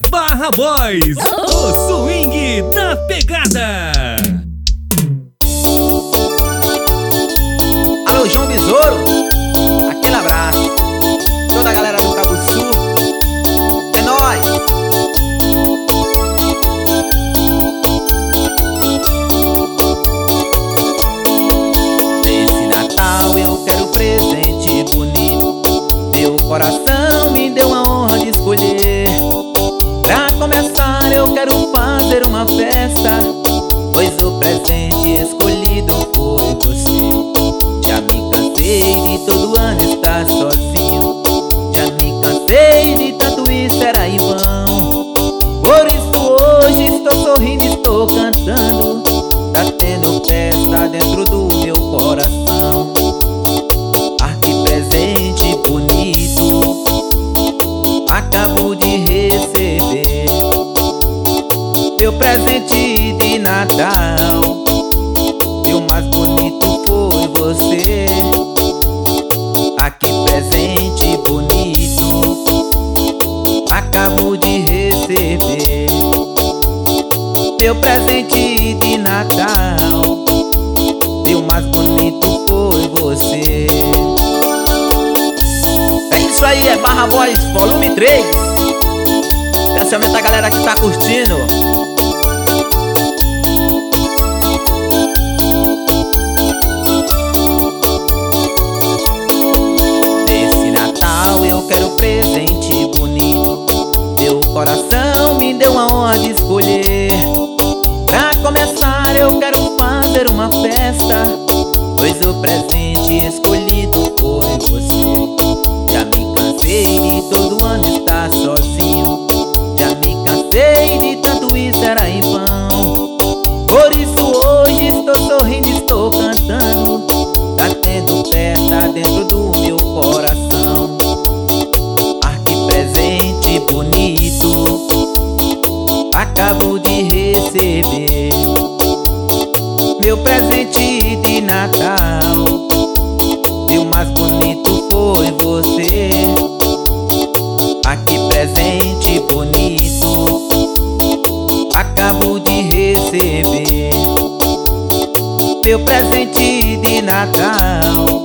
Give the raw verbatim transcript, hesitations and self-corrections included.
Barra Boys, o swing da pegada. Alô, João Besouro, aquele abraço. Toda a galera do Cabo Sul, é nóis. Nesse Natal eu quero presente bonito. Meu coração me deu a honra de escolher. Pra começar eu quero fazer uma festa, pois o presente escolhido foi você. Já me cansei de todo ano estar sozinho. Já me cansei de tanto isso era em vão. Por isso hoje estou sorrindo, estou cantando. Tá tendo festa dentro do meu coração. Ah, que presente bonito acabo de receber. Meu presente de Natal, e o mais bonito foi você. Ah, que presente bonito acabo de receber. Meu presente de Natal, e o mais bonito foi você. É isso aí, é Barra Boys volume três. Especialmente a galera que tá curtindo. Nesse Natal eu quero presente bonito. Meu coração me deu a honra de escolher. Pra começar eu quero fazer uma festa, pois o presente escolhido foi você. Já me cansei de todo ano estar sozinho. Já me cansei de tanto isso era em vão. Por isso hoje estou sorrindo, estou cantando. Tá tendo festa dentro do meu coração. Ah, que presente bonito acabo de receber. Meu presente de Natal, e o mais bonito foi você. Ah, que presente bonito acabo de receber. Meu presente de Natal,